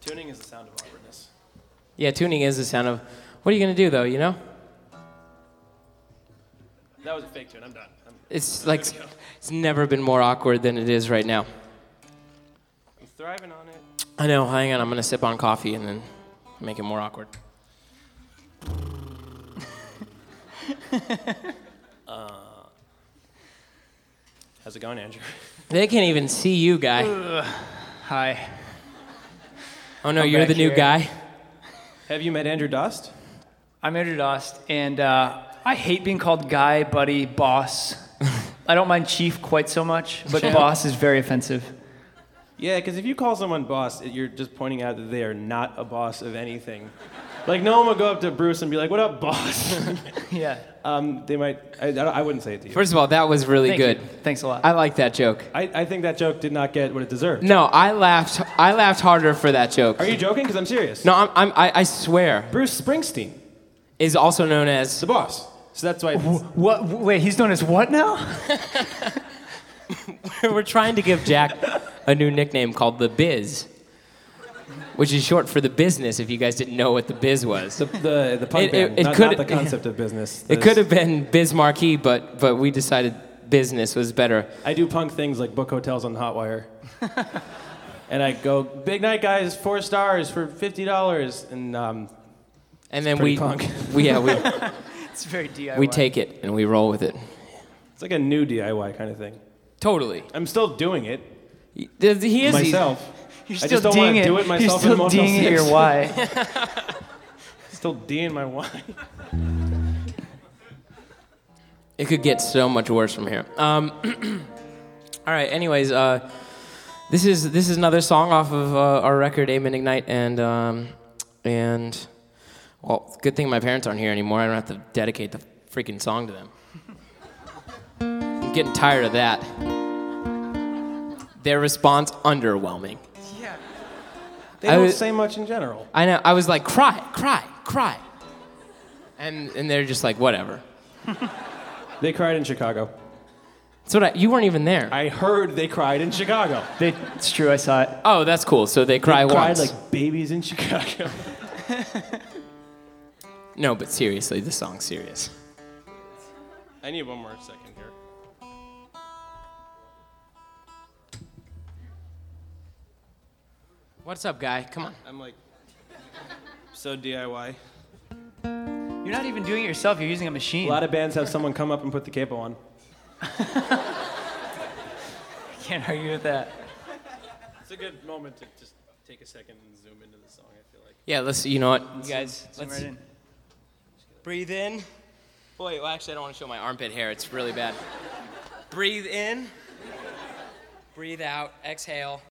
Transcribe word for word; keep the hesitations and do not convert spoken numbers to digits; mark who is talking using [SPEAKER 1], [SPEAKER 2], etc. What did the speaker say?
[SPEAKER 1] Tuning is the sound of awkwardness.
[SPEAKER 2] Yeah, tuning is the sound of. What are you gonna do though? You know?
[SPEAKER 1] That was a fake tune. I'm done. I'm,
[SPEAKER 2] It's
[SPEAKER 1] I'm
[SPEAKER 2] like
[SPEAKER 1] good to go.
[SPEAKER 2] it's never been more awkward than it is right now.
[SPEAKER 1] I'm thriving on it.
[SPEAKER 2] I know. Hang on, I'm gonna sip on coffee and then make it more awkward.
[SPEAKER 1] uh, how's it going, Andrew?
[SPEAKER 2] They can't even see you, guy.
[SPEAKER 3] Ugh. Hi.
[SPEAKER 2] Oh no,
[SPEAKER 3] I'm
[SPEAKER 2] you're
[SPEAKER 3] back
[SPEAKER 2] the new
[SPEAKER 3] here.
[SPEAKER 2] guy.
[SPEAKER 1] Have you met Andrew Dost?
[SPEAKER 3] I'm Andrew Dost, and uh, I hate being called guy, buddy, boss. I don't mind chief quite so much, but boss is very offensive.
[SPEAKER 1] Yeah, because if you call someone boss, you're just pointing out that they are not a boss of anything. Like, no one would go up to Bruce and be like, what up, boss?
[SPEAKER 3] Yeah.
[SPEAKER 1] um, they might, I, I wouldn't say it to you.
[SPEAKER 2] First of all, that was really
[SPEAKER 3] Thank
[SPEAKER 2] good.
[SPEAKER 3] you. Thanks a lot.
[SPEAKER 2] I like that joke.
[SPEAKER 1] I, I think that joke did not get what it deserved.
[SPEAKER 2] No, I laughed. I laughed harder for that joke.
[SPEAKER 1] Are you joking? Because I'm serious.
[SPEAKER 2] No, I'm, I'm, I, I swear.
[SPEAKER 1] Bruce Springsteen
[SPEAKER 2] Is also known as.
[SPEAKER 1] the boss. So that's why. It's,
[SPEAKER 3] What? Wait, he's known as what now?
[SPEAKER 2] We're trying to give Jack a new nickname called the Biz, which is short for the business. If you guys didn't know what the Biz was,
[SPEAKER 1] the the, the punk
[SPEAKER 2] It- it-
[SPEAKER 1] band,
[SPEAKER 2] it
[SPEAKER 1] not,
[SPEAKER 2] could-
[SPEAKER 1] not the concept of business.
[SPEAKER 2] it
[SPEAKER 1] There's-
[SPEAKER 2] could have been Biz Marquee, but but we decided business was better.
[SPEAKER 1] I do punk things like book hotels on Hotwire. And I go, big night, guys, four stars for fifty dollars. And um,
[SPEAKER 2] And then
[SPEAKER 1] pretty
[SPEAKER 2] we,
[SPEAKER 1] punk.
[SPEAKER 2] we yeah we
[SPEAKER 3] It's very D I Y.
[SPEAKER 2] we take it and we roll with it.
[SPEAKER 1] it's like a new D I Y kind of thing.
[SPEAKER 2] Totally.
[SPEAKER 1] I'm still doing it
[SPEAKER 2] He he is
[SPEAKER 1] myself.
[SPEAKER 3] You're
[SPEAKER 1] I
[SPEAKER 3] still
[SPEAKER 1] just don't
[SPEAKER 3] D'ing
[SPEAKER 1] want to
[SPEAKER 3] it.
[SPEAKER 1] do it myself
[SPEAKER 3] You're
[SPEAKER 1] in
[SPEAKER 3] still
[SPEAKER 1] emotional
[SPEAKER 3] D'ing it your
[SPEAKER 1] six.
[SPEAKER 3] why.
[SPEAKER 1] Still D'ing my wine.
[SPEAKER 2] It could get so much worse from here. Um, all right. Anyways, uh, this is this is another song off of uh, our record, Aim and Ignite, and um, and well, good thing my parents aren't here anymore. I don't have to dedicate the freaking song to them. I'm getting tired of that. Their response underwhelming.
[SPEAKER 1] They
[SPEAKER 2] I
[SPEAKER 1] don't
[SPEAKER 2] was-
[SPEAKER 1] say much in general.
[SPEAKER 2] I know. I was like, cry, cry, cry, and and they're just like, whatever.
[SPEAKER 1] They cried in Chicago.
[SPEAKER 2] That's what I, you weren't even there.
[SPEAKER 1] I heard they cried in Chicago.
[SPEAKER 3] They, it's true, I saw it.
[SPEAKER 2] Oh, that's cool. So they cry
[SPEAKER 1] They cried
[SPEAKER 2] once.
[SPEAKER 1] like babies in Chicago.
[SPEAKER 2] No, but seriously, the song's serious.
[SPEAKER 1] I need one more second here.
[SPEAKER 2] What's up, guy? Come on.
[SPEAKER 1] I'm like so D I Y.
[SPEAKER 3] You're not even doing it yourself. You're using a machine.
[SPEAKER 1] A lot of bands have someone come up and put the capo on.
[SPEAKER 3] Can't argue with that.
[SPEAKER 1] It's a good moment to just take a second and zoom into the song, I feel like.
[SPEAKER 2] Yeah, let's. You know what, you guys?
[SPEAKER 3] Zoom
[SPEAKER 2] Let's
[SPEAKER 3] right in.
[SPEAKER 2] breathe in. Wait, well, actually, I don't want to show my armpit hair. It's really bad. Breathe in. Breathe out. Exhale.